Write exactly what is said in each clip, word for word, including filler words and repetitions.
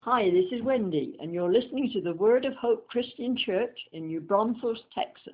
Hi, this is Wendy, and you're listening to the Word of Hope Christian Church in New Braunfels, Texas.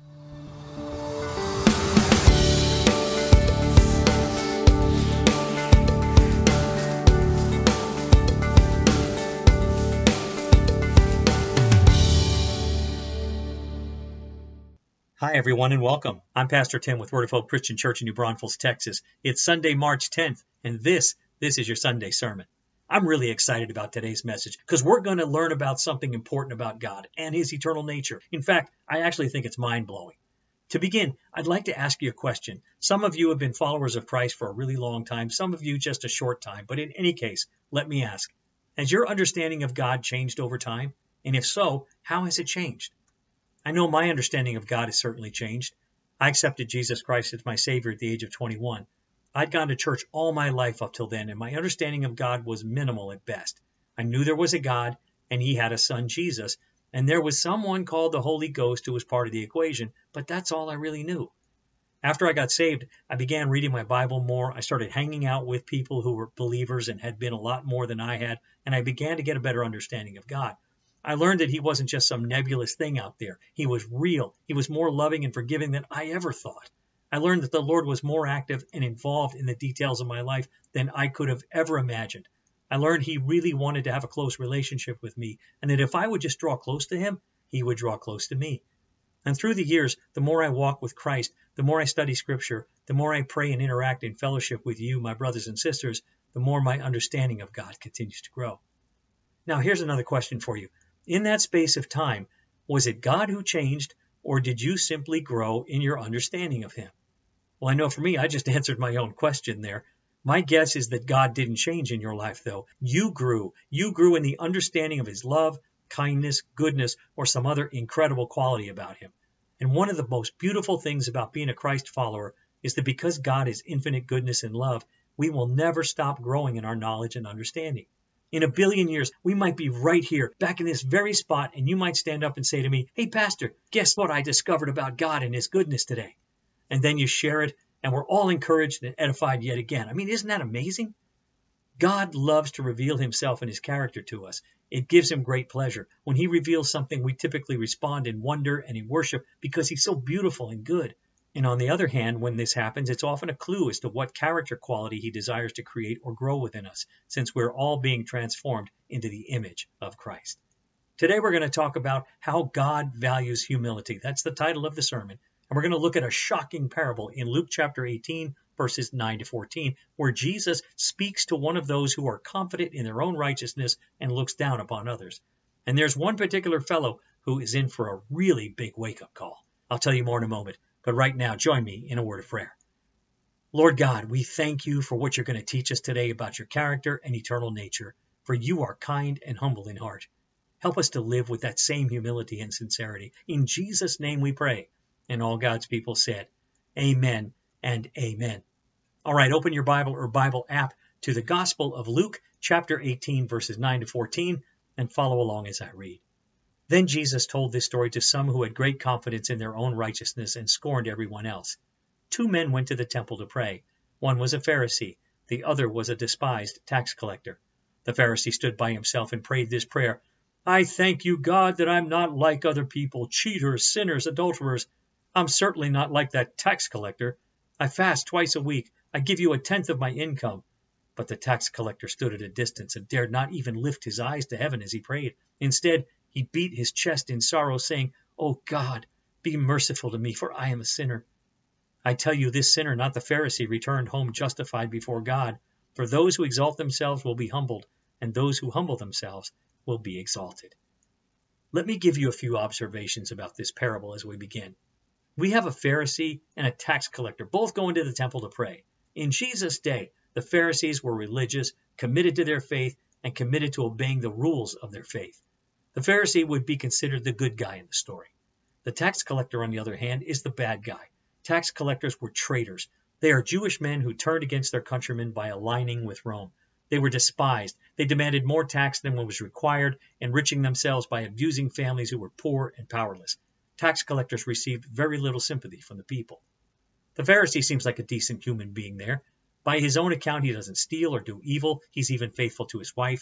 Hi, everyone, and welcome. I'm Pastor Tim with Word of Hope Christian Church in New Braunfels, Texas. It's Sunday, March tenth, and this, this is your Sunday sermon. I'm really excited about today's message because we're going to learn about something important about God and His eternal nature. In fact, I actually think it's mind-blowing. To begin, I'd like to ask you a question. Some of you have been followers of Christ for a really long time, some of you just a short time, but in any case, let me ask, has your understanding of God changed over time? And if so, how has it changed? I know my understanding of God has certainly changed. I accepted Jesus Christ as my Savior at the age of twenty-one. I'd gone to church all my life up till then, and my understanding of God was minimal at best. I knew there was a God, and He had a Son, Jesus, and there was someone called the Holy Ghost who was part of the equation, but that's all I really knew. After I got saved, I began reading my Bible more. I started hanging out with people who were believers and had been a lot more than I had, and I began to get a better understanding of God. I learned that He wasn't just some nebulous thing out there. He was real. He was more loving and forgiving than I ever thought. I learned that the Lord was more active and involved in the details of my life than I could have ever imagined. I learned He really wanted to have a close relationship with me, and that if I would just draw close to Him, He would draw close to me. And through the years, the more I walk with Christ, the more I study Scripture, the more I pray and interact in fellowship with you, my brothers and sisters, the more my understanding of God continues to grow. Now, here's another question for you. In that space of time, was it God who changed, or did you simply grow in your understanding of Him? Well, I know for me, I just answered my own question there. My guess is that God didn't change in your life, though. You grew. You grew in the understanding of His love, kindness, goodness, or some other incredible quality about Him. And one of the most beautiful things about being a Christ follower is that because God is infinite goodness and love, we will never stop growing in our knowledge and understanding. In a billion years, we might be right here, back in this very spot, and you might stand up and say to me, "Hey, Pastor, guess what I discovered about God and His goodness today?" And then you share it, and we're all encouraged and edified yet again. I mean, isn't that amazing? God loves to reveal Himself and His character to us. It gives Him great pleasure. When He reveals something, we typically respond in wonder and in worship because He's so beautiful and good. And on the other hand, when this happens, it's often a clue as to what character quality He desires to create or grow within us, since we're all being transformed into the image of Christ. Today we're going to talk about how God values humility. That's the title of the sermon. And we're going to look at a shocking parable in Luke chapter eighteen, verses nine to fourteen, where Jesus speaks to one of those who are confident in their own righteousness and looks down upon others. And there's one particular fellow who is in for a really big wake-up call. I'll tell you more in a moment. But right now, join me in a word of prayer. Lord God, we thank You for what You're going to teach us today about Your character and eternal nature, for You are kind and humble in heart. Help us to live with that same humility and sincerity. In Jesus' name we pray. And all God's people said, Amen and amen. All right, open your Bible or Bible app to the Gospel of Luke, chapter eighteen, verses nine to fourteen, and follow along as I read. Then Jesus told this story to some who had great confidence in their own righteousness and scorned everyone else. Two men went to the temple to pray. One was a Pharisee. The other was a despised tax collector. The Pharisee stood by himself and prayed this prayer, "I thank You, God, that I'm not like other people, cheaters, sinners, adulterers. I'm certainly not like that tax collector. I fast twice a week. I give You a tenth of my income." But the tax collector stood at a distance and dared not even lift his eyes to heaven as he prayed. Instead, he beat his chest in sorrow, saying, "O God, be merciful to me, for I am a sinner." I tell you, this sinner, not the Pharisee, returned home justified before God. For those who exalt themselves will be humbled, and those who humble themselves will be exalted. Let me give you a few observations about this parable as we begin. We have a Pharisee and a tax collector, both going to the temple to pray. In Jesus' day, the Pharisees were religious, committed to their faith, and committed to obeying the rules of their faith. The Pharisee would be considered the good guy in the story. The tax collector, on the other hand, is the bad guy. Tax collectors were traitors. They are Jewish men who turned against their countrymen by aligning with Rome. They were despised. They demanded more tax than what was required, enriching themselves by abusing families who were poor and powerless. Tax collectors received very little sympathy from the people. The Pharisee seems like a decent human being there. By his own account, he doesn't steal or do evil. He's even faithful to his wife.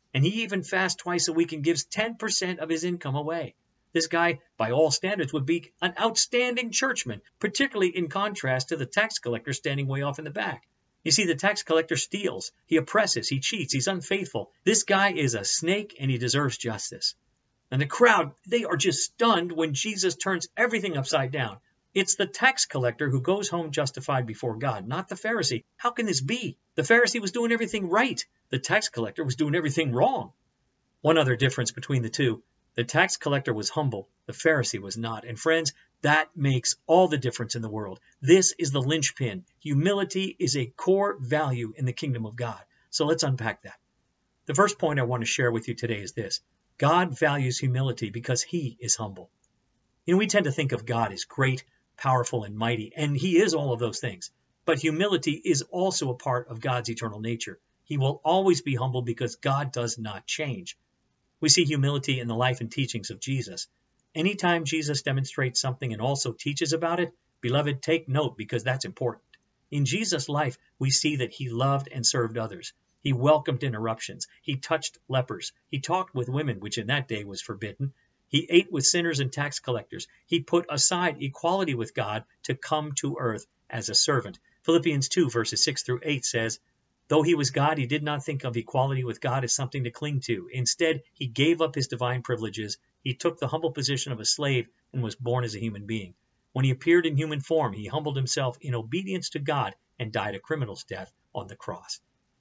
And he even fasts twice a week and gives ten percent of his income away. This guy, by all standards, would be an outstanding churchman, particularly in contrast to the tax collector standing way off in the back. You see, the tax collector steals, he oppresses, he cheats, he's unfaithful. This guy is a snake and he deserves justice. And the crowd, they are just stunned when Jesus turns everything upside down. It's the tax collector who goes home justified before God, not the Pharisee. How can this be? The Pharisee was doing everything right. The tax collector was doing everything wrong. One other difference between the two. The tax collector was humble, the Pharisee was not. And friends, that makes all the difference in the world. This is the linchpin. Humility is a core value in the kingdom of God. So let's unpack that. The first point I want to share with you today is this. God values humility because he is humble. You know, we tend to think of God as great, powerful, and mighty, and he is all of those things. But humility is also a part of God's eternal nature. He will always be humble because God does not change. We see humility in the life and teachings of Jesus. Anytime Jesus demonstrates something and also teaches about it, beloved, take note because that's important. In Jesus' life, we see that he loved and served others. He welcomed interruptions. He touched lepers. He talked with women, which in that day was forbidden. He ate with sinners and tax collectors. He put aside equality with God to come to earth as a servant. Philippians two, verses six through eight says, though he was God, he did not think of equality with God as something to cling to. Instead, he gave up his divine privileges. He took the humble position of a slave and was born as a human being. When he appeared in human form, he humbled himself in obedience to God and died a criminal's death on the cross.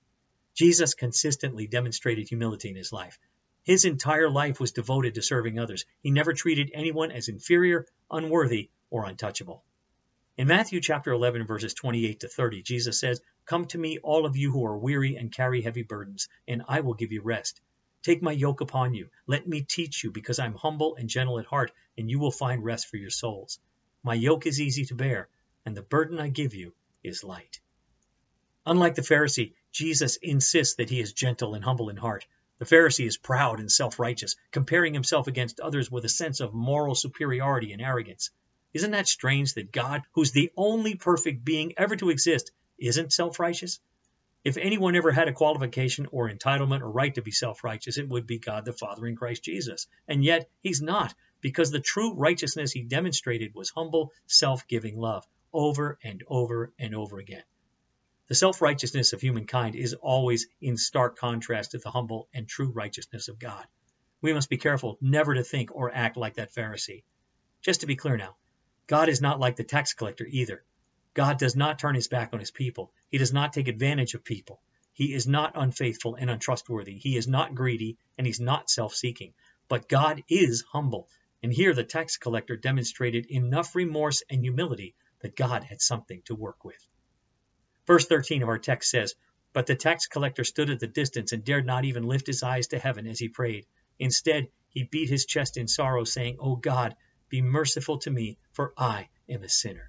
Jesus consistently demonstrated humility in his life. His entire life was devoted to serving others. He never treated anyone as inferior, unworthy, or untouchable. In Matthew chapter eleven, verses twenty-eight to thirty, Jesus says, come to me, all of you who are weary and carry heavy burdens, and I will give you rest. Take my yoke upon you. Let me teach you, because I'm humble and gentle at heart, and you will find rest for your souls. My yoke is easy to bear, and the burden I give you is light. Unlike the Pharisee, Jesus insists that he is gentle and humble in heart. The Pharisee is proud and self-righteous, comparing himself against others with a sense of moral superiority and arrogance. Isn't that strange that God, who's the only perfect being ever to exist, isn't self-righteous? If anyone ever had a qualification or entitlement or right to be self-righteous, it would be God the Father in Christ Jesus. And yet, he's not, because the true righteousness he demonstrated was humble, self-giving love, over and over and over again. The self-righteousness of humankind is always in stark contrast to the humble and true righteousness of God. We must be careful never to think or act like that Pharisee. Just to be clear now, God is not like the tax collector either. God does not turn his back on his people. He does not take advantage of people. He is not unfaithful and untrustworthy. He is not greedy, and he's not self-seeking. But God is humble. And here the tax collector demonstrated enough remorse and humility that God had something to work with. Verse thirteen of our text says, but the tax collector stood at the distance and dared not even lift his eyes to heaven as he prayed. Instead, he beat his chest in sorrow, saying, O God, be merciful to me, for I am a sinner.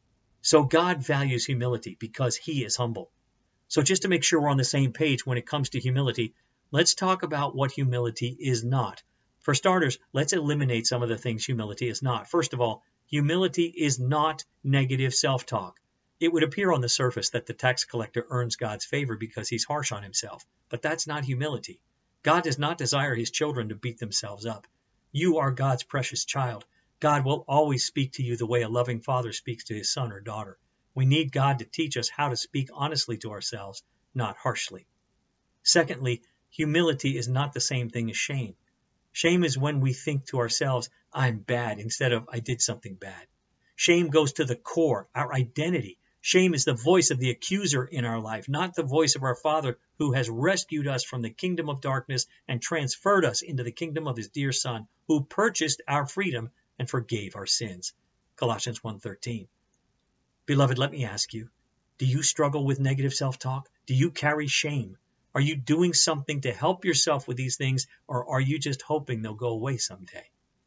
So God values humility because he is humble. So just to make sure we're on the same page when it comes to humility, let's talk about what humility is not. For starters, let's eliminate some of the things humility is not. First of all, humility is not negative self-talk. It would appear on the surface that the tax collector earns God's favor because he's harsh on himself, but that's not humility. God does not desire his children to beat themselves up. You are God's precious child. God will always speak to you the way a loving father speaks to his son or daughter. We need God to teach us how to speak honestly to ourselves, not harshly. Secondly, humility is not the same thing as shame. Shame is when we think to ourselves, I'm bad, instead of I did something bad. Shame goes to the core, our identity. Shame is the voice of the accuser in our life, not the voice of our Father who has rescued us from the kingdom of darkness and transferred us into the kingdom of his dear Son, who purchased our freedom and forgave our sins. Colossians one thirteen. Beloved, let me ask you, do you struggle with negative self-talk? Do you carry shame? Are you doing something to help yourself with these things, or are you just hoping they'll go away someday?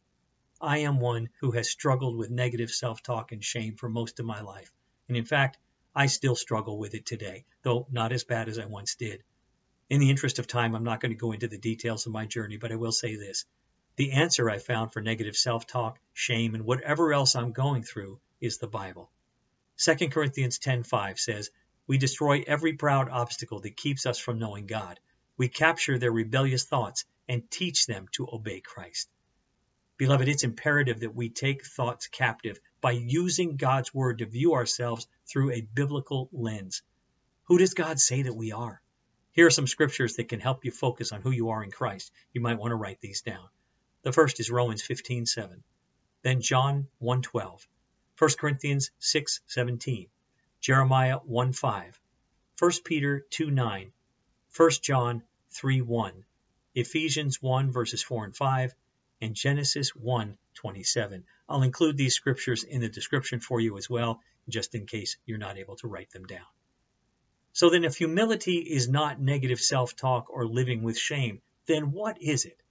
I am one who has struggled with negative self-talk and shame for most of my life. And in fact, I still struggle with it today, though not as bad as I once did. In the interest of time, I'm not going to go into the details of my journey, but I will say this. The answer I found for negative self-talk, shame, and whatever else I'm going through is the Bible. Second Corinthians ten five says, we destroy every proud obstacle that keeps us from knowing God. We capture their rebellious thoughts and teach them to obey Christ. Beloved, it's imperative that we take thoughts captive by using God's word to view ourselves through a biblical lens. Who does God say that we are? Here are some scriptures that can help you focus on who you are in Christ. You might want to write these down. The first is Romans fifteen seven, then John one twelve, First Corinthians six seventeen, Jeremiah one five, First Peter two nine, First John three one, Ephesians one verses four and five, and Genesis one twenty-seven. I'll include these scriptures in the description for you as well, just in case you're not able to write them down. So then, if humility is not negative self-talk or living with shame, then what is it?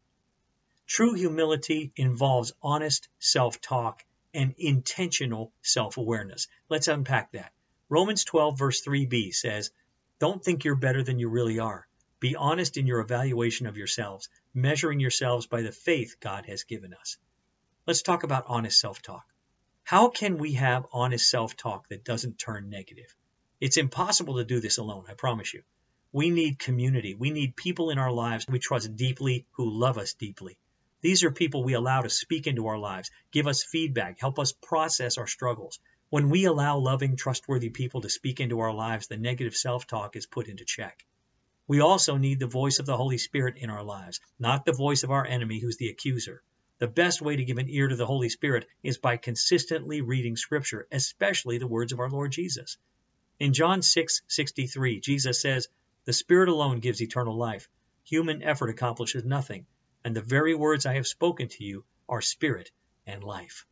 True humility involves honest self-talk and intentional self-awareness. Let's unpack that. Romans twelve verse three b says, "Don't think you're better than you really are. Be honest in your evaluation of yourselves, measuring yourselves by the faith God has given us." Let's talk about honest self-talk. How can we have honest self-talk that doesn't turn negative? It's impossible to do this alone, I promise you. We need community. We need people in our lives we trust deeply, who love us deeply. These are people we allow to speak into our lives, give us feedback, help us process our struggles. When we allow loving, trustworthy people to speak into our lives, the negative self-talk is put into check. We also need the voice of the Holy Spirit in our lives, not the voice of our enemy, who's the accuser. The best way to give an ear to the Holy Spirit is by consistently reading Scripture, especially the words of our Lord Jesus. In John six sixty-three, Jesus says, "The Spirit alone gives eternal life. Human effort accomplishes nothing, and the very words I have spoken to you are spirit and life."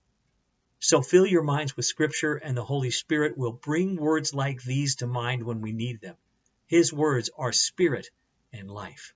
So fill your minds with Scripture, and the Holy Spirit will bring words like these to mind when we need them. His words are spirit and life.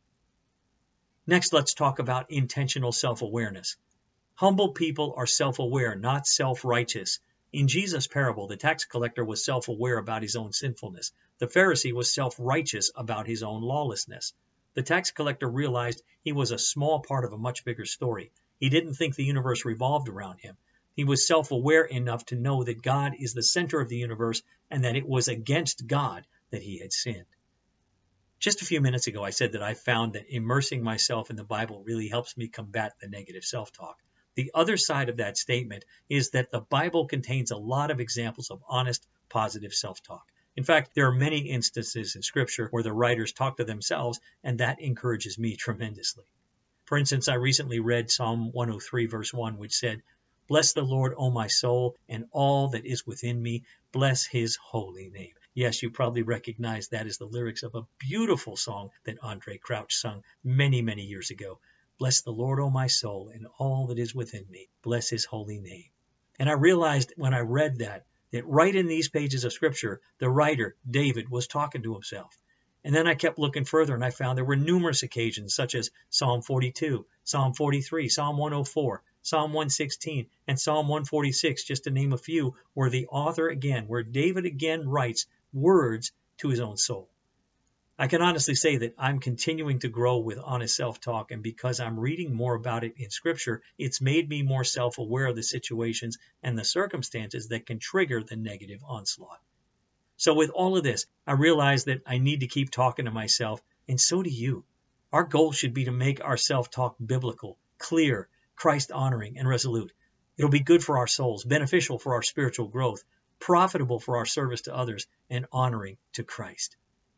Next, let's talk about intentional self-awareness. Humble people are self-aware, not self-righteous. In Jesus' parable, the tax collector was self-aware about his own sinfulness. The Pharisee was self-righteous about his own lawlessness. The tax collector realized he was a small part of a much bigger story. He didn't think the universe revolved around him. He was self-aware enough to know that God is the center of the universe and that it was against God that he had sinned. Just a few minutes ago, I said that I found that immersing myself in the Bible really helps me combat the negative self-talk. The other side of that statement is that the Bible contains a lot of examples of honest, positive self-talk. In fact, there are many instances in Scripture where the writers talk to themselves, and that encourages me tremendously. For instance, I recently read Psalm one oh three, verse one, which said, "Bless the Lord, O my soul, and all that is within me. Bless his holy name." Yes, you probably recognize that as the lyrics of a beautiful song that Andre Crouch sung many, many years ago. "Bless the Lord, O my soul, and all that is within me. Bless his holy name." And I realized when I read that, that right in these pages of Scripture, the writer, David, was talking to himself. And then I kept looking further, and I found there were numerous occasions, such as Psalm forty-two, Psalm forty-three, Psalm one oh four, Psalm one sixteen, and Psalm one forty-six, just to name a few, where the author again, where David again writes words to his own soul. I can honestly say that I'm continuing to grow with honest self-talk, and because I'm reading more about it in Scripture, it's made me more self-aware of the situations and the circumstances that can trigger the negative onslaught. So with all of this, I realize that I need to keep talking to myself, and so do you. Our goal should be to make our self-talk biblical, clear, Christ-honoring, and resolute. It'll be good for our souls, beneficial for our spiritual growth, profitable for our service to others, and honoring to Christ.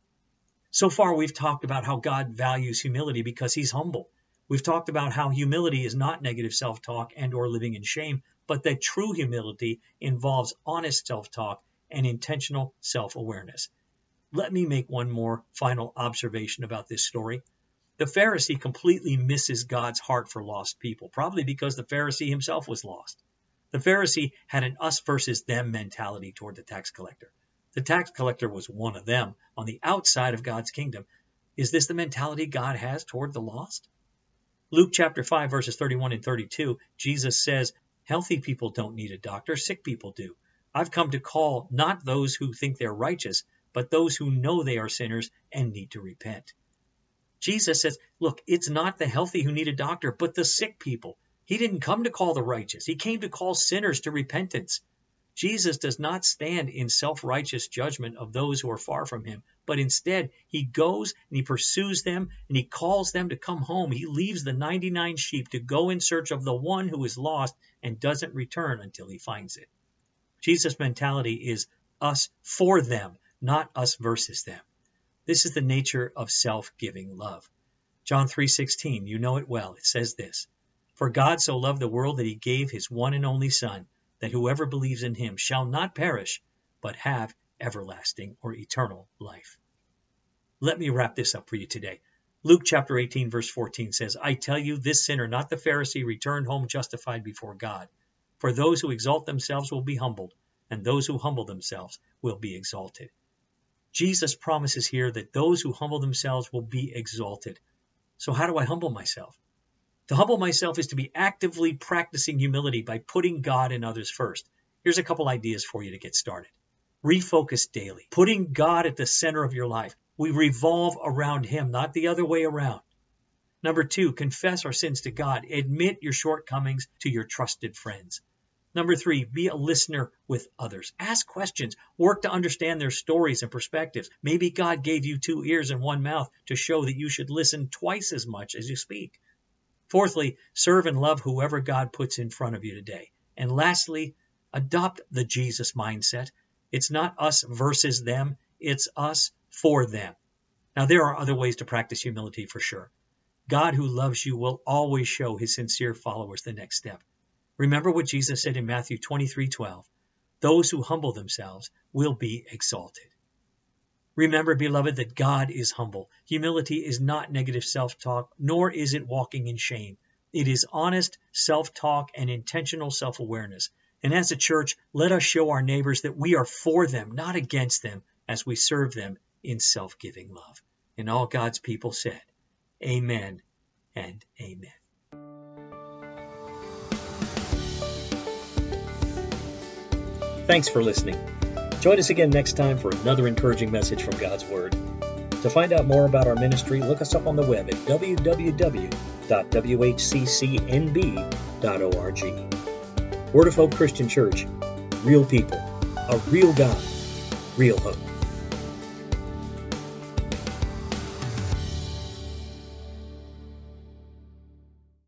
So far, we've talked about how God values humility because he's humble. We've talked about how humility is not negative self-talk and or living in shame, but that true humility involves honest self-talk and intentional self-awareness. Let me make one more final observation about this story. The Pharisee completely misses God's heart for lost people, probably because the Pharisee himself was lost. The Pharisee had an us versus them mentality toward the tax collector. The tax collector was one of them on the outside of God's kingdom. Is this the mentality God has toward the lost? Luke chapter five, verses thirty-one and thirty-two, Jesus says, "Healthy people don't need a doctor, sick people do. I've come to call not those who think they're righteous, but those who know they are sinners and need to repent." Jesus says, look, it's not the healthy who need a doctor, but the sick people. He didn't come to call the righteous. He came to call sinners to repentance. Jesus does not stand in self-righteous judgment of those who are far from him, but instead he goes and he pursues them and he calls them to come home. He leaves the ninety-nine sheep to go in search of the one who is lost and doesn't return until he finds it. Jesus' mentality is us for them, not us versus them. This is the nature of self-giving love. John three sixteen, you know it well. It says this, "For God so loved the world that he gave his one and only Son, that whoever believes in him shall not perish, but have everlasting or eternal life." Let me wrap this up for you today. Luke chapter eighteen, verse fourteen says, "I tell you, this sinner, not the Pharisee, returned home justified before God. For those who exalt themselves will be humbled, and those who humble themselves will be exalted." Jesus promises here that those who humble themselves will be exalted. So how do I humble myself? To humble myself is to be actively practicing humility by putting God and others first. Here's a couple ideas for you to get started. Refocus daily, putting God at the center of your life. We revolve around him, not the other way around. Number two, confess our sins to God. Admit your shortcomings to your trusted friends. Number three, be a listener with others. Ask questions. Work to understand their stories and perspectives. Maybe God gave you two ears and one mouth to show that you should listen twice as much as you speak. Fourthly, serve and love whoever God puts in front of you today. And lastly, adopt the Jesus mindset. It's not us versus them. It's us for them. Now, there are other ways to practice humility for sure. God who loves you will always show his sincere followers the next step. Remember what Jesus said in Matthew twenty-three twelve. Those who humble themselves will be exalted. Remember, beloved, that God is humble. Humility is not negative self-talk, nor is it walking in shame. It is honest self-talk and intentional self-awareness. And as a church, let us show our neighbors that we are for them, not against them, as we serve them in self-giving love. And all God's people said, amen and amen. Thanks for listening. Join us again next time for another encouraging message from God's Word. To find out more about our ministry, look us up on the web at w w w dot w h c c n b dot org. Word of Hope Christian Church. Real people, a real God, real hope.